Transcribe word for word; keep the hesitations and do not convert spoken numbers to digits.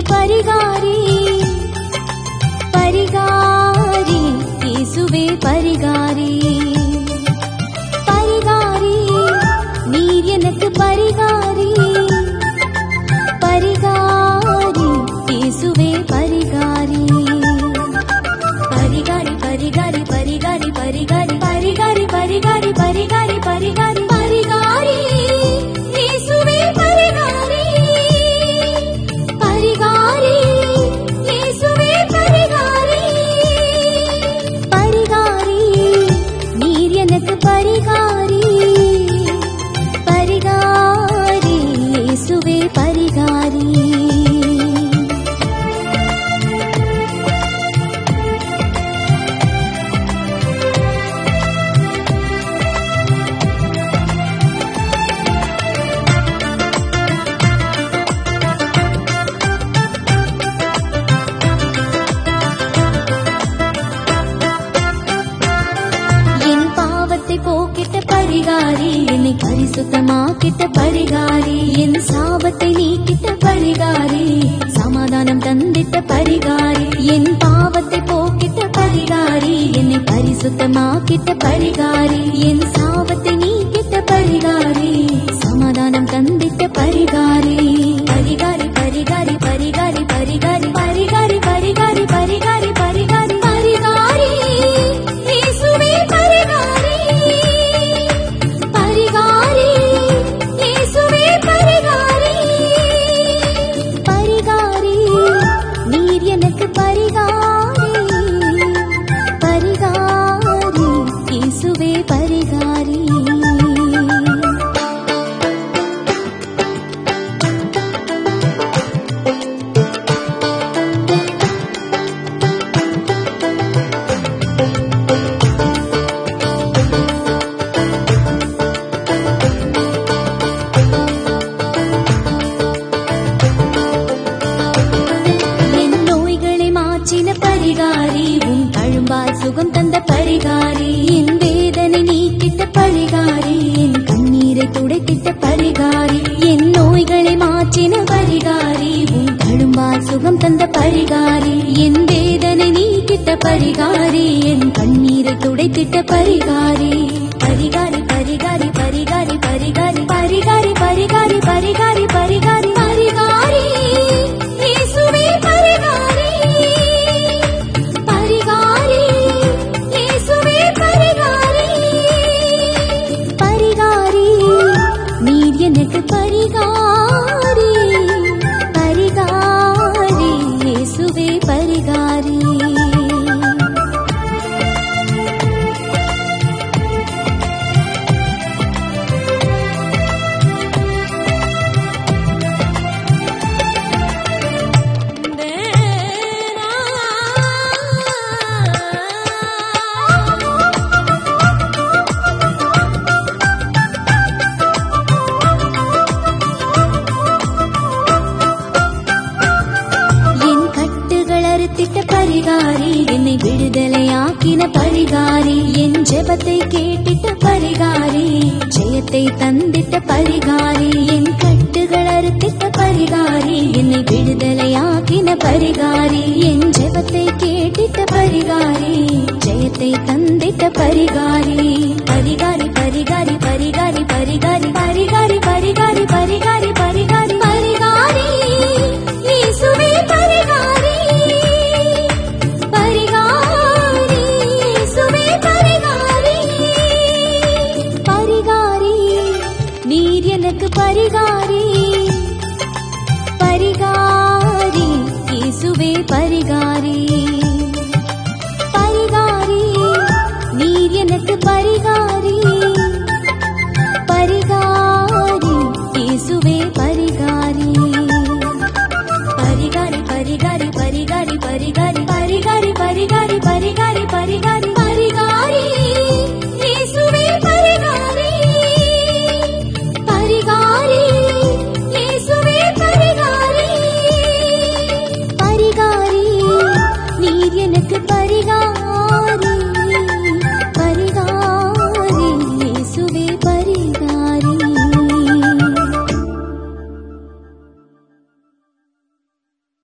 परिगारी परिगारी येसुवे परिगारी परिगारी नीर एनक्कु परिगारी परिगारी येसुवे परिगारी परिगारी परिगारी परिगारी परिगारी परिगारी परिगारी परिगारी परिगारी परिगारी येसुवे परिगारी परिगारी येसुवे परिगारी परिगारी नीर एनक्कु परिगारी परिगारी येसुवे परिगारी परिगारी என்னை பரிசுத்தமாக்கிட்ட परिगारी என் சாபத்தை நீக்கிட்ட परिगारी சமாதானம் தந்திட்ட परिगारी என் பாவத்தை போக்கிட்ட परिगारी என்னை பரிசுத்தமாக்கிட்ட परिगारी என் சாபத்தை நீக்கிட்ட परिगारी சமாதானம் தந்திட்ட परिगारी परिगारी परिगारी परिगारी परिगारी परिगारी परिगारी परिगारी परिगारी परिगारी येसुवे परिगारी परिगारी येसुवे परिगारी परिगारी नीर एनक्कु परिगारी परिगारी येसुवे परिगारी சுகம் தந்த परिगारी என் வேதனை நீக்கிட்ட परिगारी என் கண்ணீரை துடைத்திட்ட परिगारी என் நோய்களை மாற்றின परिगारी உன் தழும்பால் சுகம் தந்த परिगारी என் வேதனை நீக்கிட்ட परिगारी என் கண்ணீரை துடைத்திட்ட परिगारी परिगारी परिगारी परिगारी परिगारी परिगारी परिगारी परिगारी परिगारी परिगारी येसुवे परिगारी परिगारी येसुवे परिगारी परिगारी नीर एनक्कु परिगारी परिगारी येसुवे परिगारी परिगारी என்னை விடுதலையாக்கின परिगारी என் ஜெபத்தை கேட்டிட்ட परिगारी ஜெயத்தை தந்திட்ட परिगारी என் கட்டுகள் அறுத்திட்ட परिगारी என்னை விடுதலையாக்கின परिगारी என் ஜெபத்தை கேட்டிட்ட परिगारी ஜெயத்தை தந்திட்ட परिगारी परिगारी परिगारी परिगारी परिगारी परिगारी परिगारी परिगारी परिगारी परिगारी येसुवे परिगारी परिगारी येसुवे परिगारी परिगारी नीर एनक्कु परिगारी परिगारी येसुवे परिगारी परिगारी नीर एनक्कु परिगारी परिगारी येसुवे परिगारी परिगारी परिगारी परिगारी परिगारी परिगारी परिगारी परिगारी परिगारी परिगारी येसुवे परिगारी परिगारी येसुवे परिगारी परिगारी नीर एनक्कु परिगारी परिगारी येसुवे परिगारी